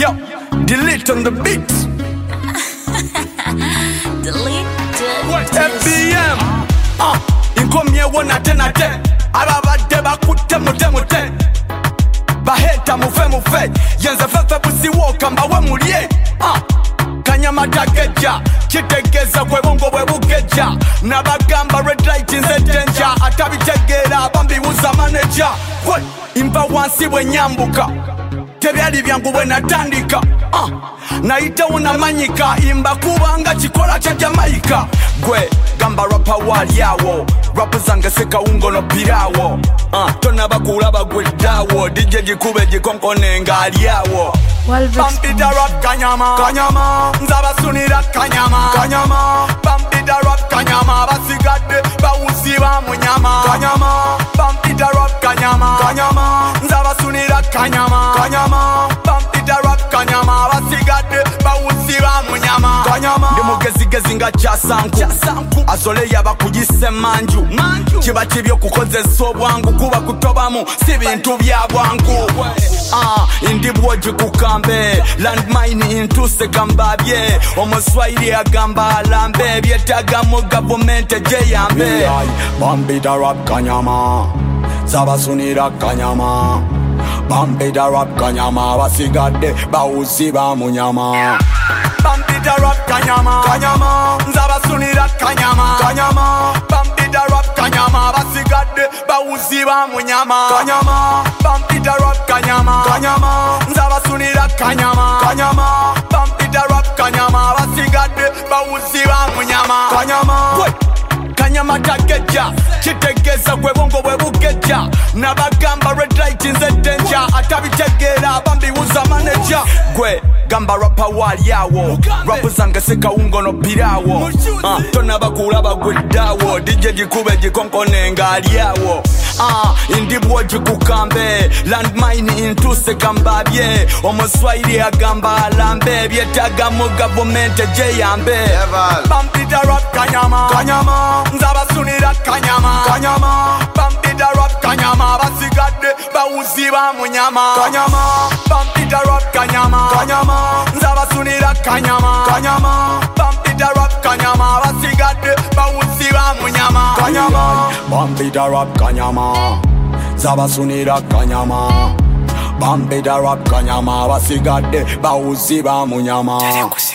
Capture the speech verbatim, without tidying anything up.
Yo, delete on the beat. Delete the F B M. Ah, inkomye wona tena te. Ababadde bakutte mute mute. Baheta mufe mufe. Yenze fefe busiwoka mbawe mulye. Ah, kanyama takeja. Kitegeza kwe bongo bwe bukeja. Nabagamba red light nze danger. Atabitegera bambibuza manager. Kwe imba wansi bwe nyambuka. Tebyali byangu bwe natandika. Ah, naita unamanyika. Imba kubanga chikola cha Jamaica. Gwe gamba rapa wali yawo. Rapa zange seka ungo no pirawo. Ah, tona bakula bagweddawo. D J jikube jikonkone ngali yawo. Pampita rap kanyama kanyama. Nzaba sunira kanyama kanyama. Pampita rap kanyama. Basigadde bawusiba munyama kanyama. Pampita rap kanyama kanyama. Nzaba sunira kanyama kanyama. Pampita rap kanyama. Basigadde bawusiba munyama kanyama. Ndimugezigezi nga kyasanku asole yaba kugise manju kiba kibyo kukozesa obwangu kuba kutobamu si bintu bya bwangu. Ah, indibwo jikukambe landmine intuse gambabye omuswahili agamba alambe byetaga mu government jeyambe. Bambida rap kanyama zabasunira kanyama. Bambida rap kanyama basigadde bawusiba munyama. Bambida rap kanyama kanyama. Nzabasunira kanyama kanyama. Bambida rap kanyama basigadde bawusiba munyama kanyama. Bambida rap kanyama kanyama. Nzabasunira kanyama kanyama. Bambida rap kanyama basigadde bawusiba munyama kanyama. Kanyama takeja kitegeza kwe bongo bwe bukeja. Nabagamba red light nze danger. Atabitegera bambibuza manager. Gwe gamba rapa wali yawo. Rapa zange seka ungo no pirawo. Ah, tona bakula bagweddawo. D J jikube jikonkone ngali yawo. Ah, indibwo jikukambe landmine intuse gambabye omuswahili agamba alambe byetaga mu government jeyambe. Bambida rap kanyama kanyama. Nzabasunira kanyama kanyama. Bambida rap kanyama basigadde bawusiba munyama kanyama. Bambida rap kanyama kanyama. Nzabasunira kanyama kanyama. Bambida rap kanyama basigadde bawusiba munyama kanyama. Bambida rap kanyama zabasunira kanyama. Bambida rap kanyama basigadde bawusiba munyama.